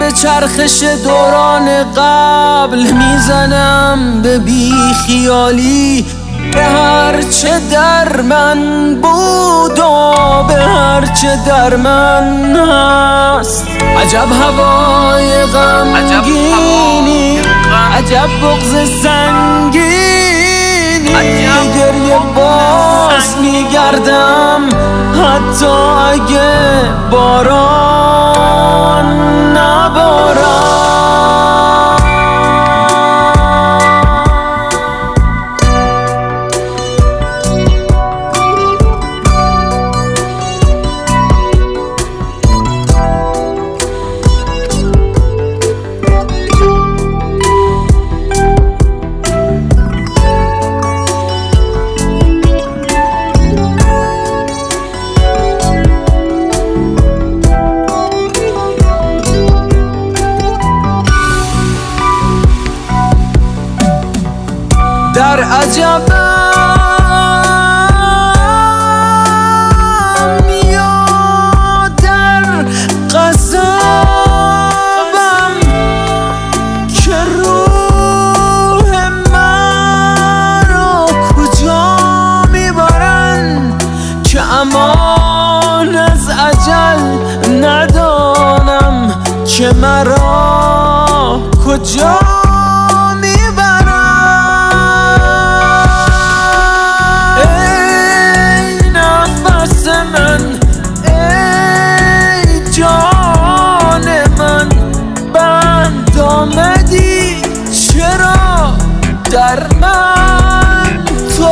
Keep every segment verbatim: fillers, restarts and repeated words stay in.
به چرخش دوران قبل میزنم به بی خیالی، به هرچه در من بود و به هرچه در من هست. عجب هوای غمگینی، عجب بغض سنگینی، گریه باز میگردم حتی اگه باران نبارم. در عجبم یا در قصبم که روح من رو کجا میبرن، که امان از اجل ندانم که مرا کجا در من تو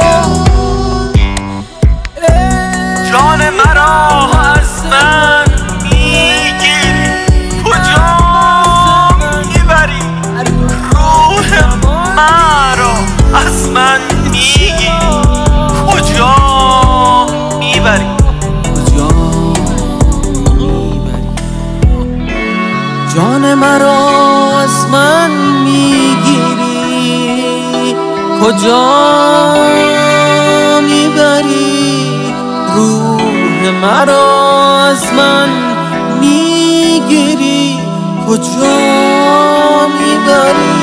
جان مرا از من میگیری، کجا میبری روح مرا از من میگیری، کجا میبری کجا میبری جان مرا از من میگیری، کجا میبری روح مرا از من میگیری، کجا میبری.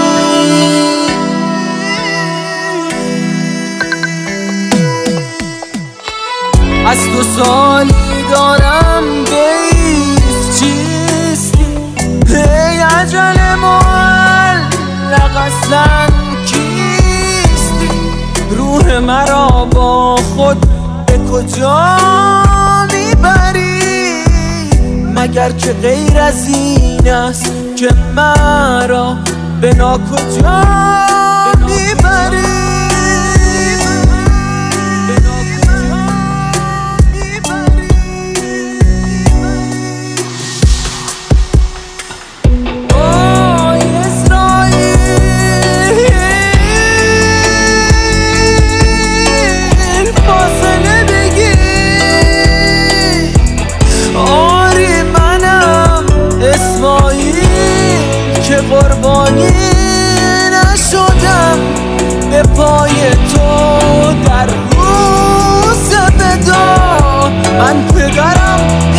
از دو سالی دارم بیست چیستی، پی عجل معلق اصلا روح مرا با خود به کجا میبری، مگر که غیر از این است که مرا به ناکجا میبری. قربانی نشدم به پای تو در روز ودا، من پدرم